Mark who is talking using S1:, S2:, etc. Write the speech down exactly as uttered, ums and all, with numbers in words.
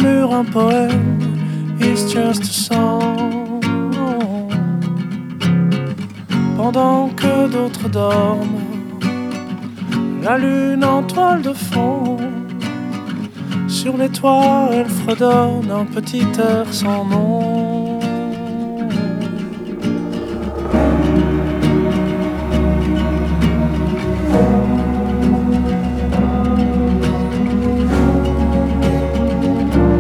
S1: murmure un poème, it's just a song. Pendant que d'autres dorment, la lune en toile de fond, sur les toits elle fredonne un petit air sans nom.